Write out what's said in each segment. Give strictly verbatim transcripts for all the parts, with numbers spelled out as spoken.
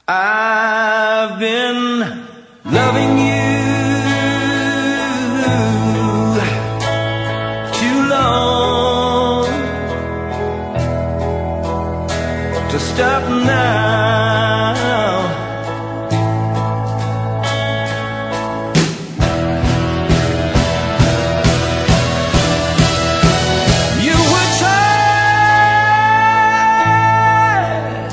I've been loving you too long to stop now. You were tired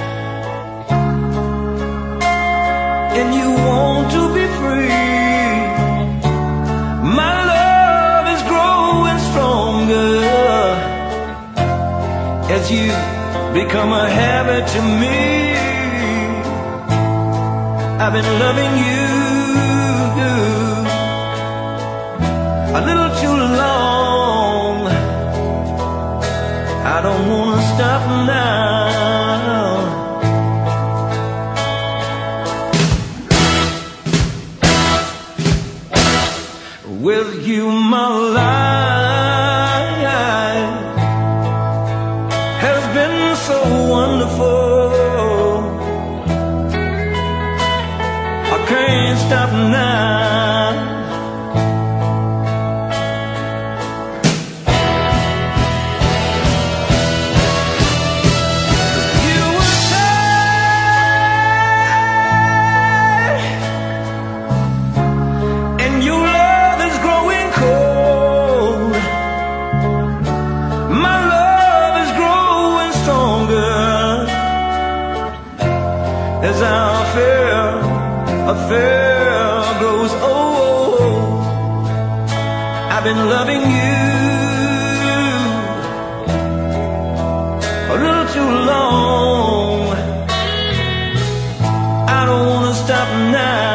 and you want to be free. My love is growing stronger as you become a habit to me. I've been loving you a little too long. I don't wanna stop now. With you, my life has been so wonderful. I can't stop now. You were tired and you love is growing cold. My love is growing stronger as our affair, affair grows old. I've been loving you a little too long. I don't wanna stop now.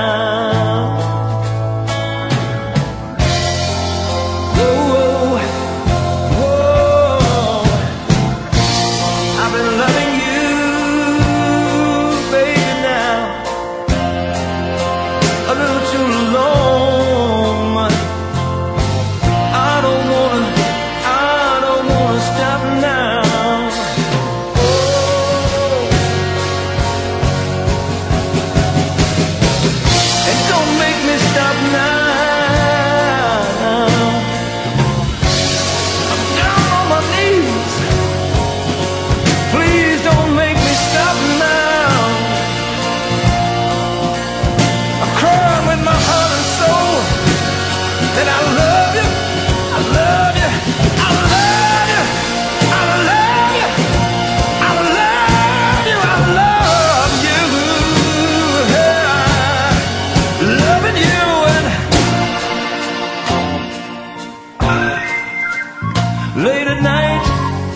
Late at night,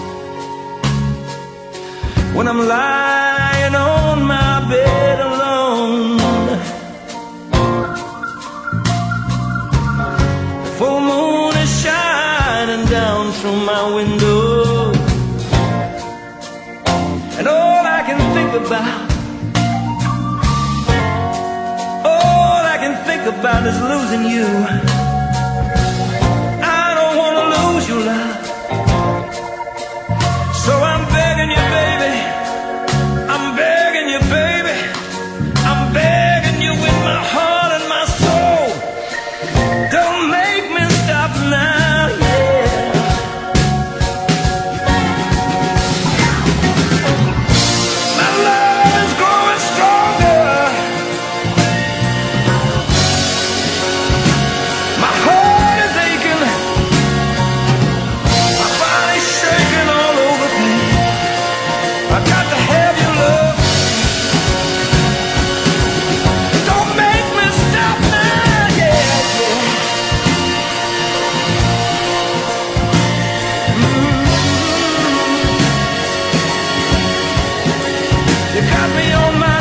when I'm lying on my bed alone, the full moon is shining down through my window, and all I can think about, all I can think about is losing you. I don't wanna lose you, love. So I'm begging you, baby, I'm begging you, baby, I'm begging you with my heart and my soul. Don't make me stop now, yeah. My love is growing stronger. My heart is aching. My body's shaking all over me. I got to have your love. Don't make me stop now, yeah, yeah. Mm-hmm. You got me on my